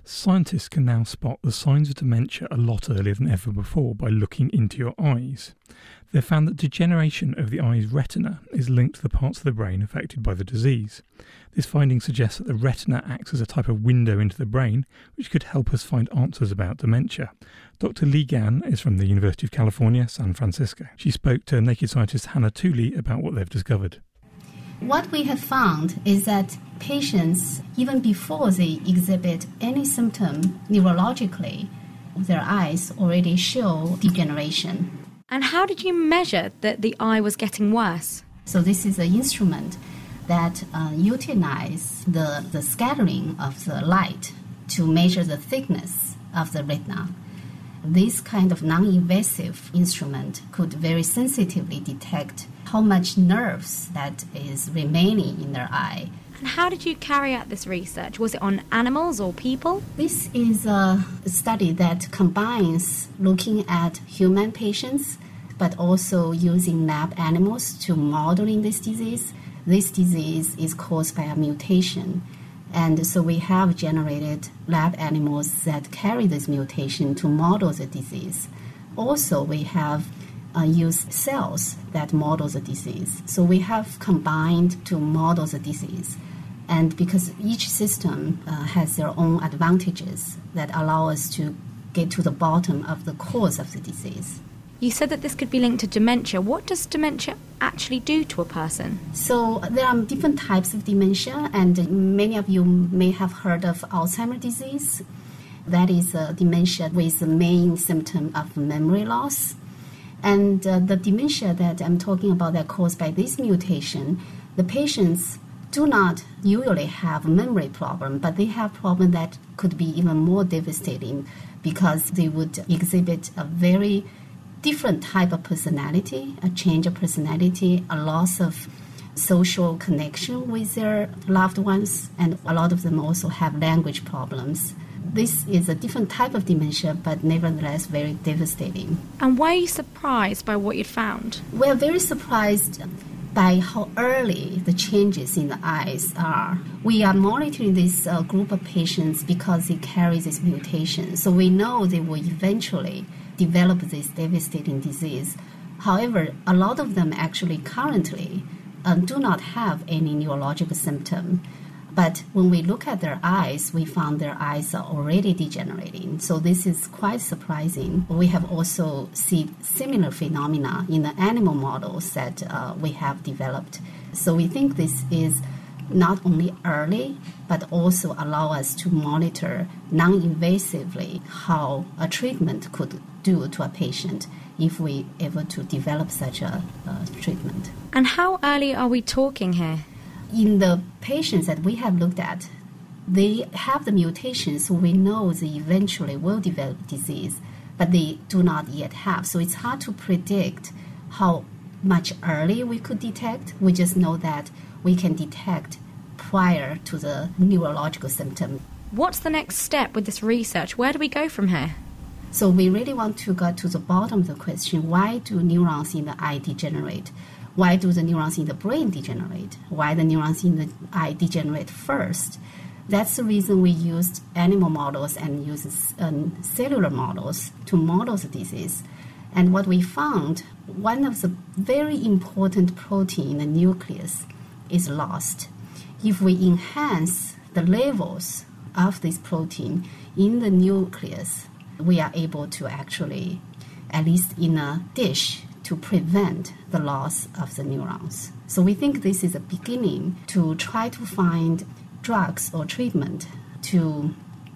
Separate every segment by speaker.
Speaker 1: Scientists can now spot the signs of dementia a lot earlier than ever before by looking into your eyes. They've found that degeneration of the eye's retina is linked to the parts of the brain affected by the disease. This finding suggests that the retina acts as a type of window into the brain, which could help us find answers about dementia. Dr. Li Gan is from the University of California, San Francisco. She spoke to Naked Scientist Hannah Tooley about what they've discovered.
Speaker 2: What we have found is that patients, even before they exhibit any symptom neurologically, their eyes already show degeneration.
Speaker 3: And how did you measure that the eye was getting worse?
Speaker 2: So this is an instrument that utilizes the scattering of the light to measure the thickness of the retina. This kind of non-invasive instrument could very sensitively detect how much nerves that is remaining in their eye.
Speaker 3: And how did you carry out this research? Was it on animals or people?
Speaker 2: This is a study that combines looking at human patients, but also using lab animals to modeling this disease. This disease is caused by a mutation. And so we have generated lab animals that carry this mutation to model the disease. Also, we have used cells that model the disease. So we have combined to model the disease. And because each system has their own advantages that allow us to get to the bottom of the cause of the disease.
Speaker 3: You said that this could be linked to dementia. What does dementia actually do to a person?
Speaker 2: So there are different types of dementia, and many of you may have heard of Alzheimer's disease. That is a dementia with the main symptom of memory loss. And the dementia that I'm talking about that caused by this mutation, the patients do not usually have a memory problem, but they have problem that could be even more devastating because they would exhibit a very different type of personality, a change of personality, a loss of social connection with their loved ones, and a lot of them also have language problems. This is a different type of dementia, but nevertheless very devastating.
Speaker 3: And why are you surprised by what you found?
Speaker 2: We're very surprised by how early the changes in the eyes are. We are monitoring this group of patients because they carry this mutation, so we know they will eventually develop this devastating disease. However, a lot of them actually currently do not have any neurological symptom. But when we look at their eyes, we found their eyes are already degenerating. So this is quite surprising. We have also seen similar phenomena in the animal models that we have developed. So we think this is not only early, but also allow us to monitor non-invasively how a treatment could do to a patient if we able to develop such a treatment.
Speaker 3: And how early are we talking here?
Speaker 2: In the patients that we have looked at, they have the mutations, so we know they eventually will develop disease, but they do not yet have. So it's hard to predict how much early we could detect. We just know that we can detect prior to the neurological symptom.
Speaker 3: What's the next step with this research? Where do we go from here?
Speaker 2: So we really want to get to the bottom of the question, why do neurons in the eye degenerate? Why do the neurons in the brain degenerate? Why the neurons in the eye degenerate first? That's the reason we used animal models and used cellular models to model the disease. And what we found, one of the very important protein in the nucleus is lost. If we enhance the levels of this protein in the nucleus, we are able to actually, at least in a dish, to prevent the loss of the neurons. So we think this is a beginning to try to find drugs or treatment to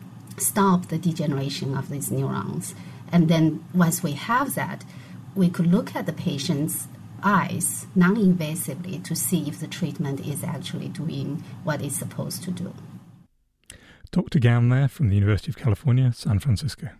Speaker 2: stop the degeneration of these neurons. And then once we have that, we could look at the patient's eyes non-invasively to see if the treatment is actually doing what it's supposed to do.
Speaker 1: Dr. Gan there from the University of California, San Francisco.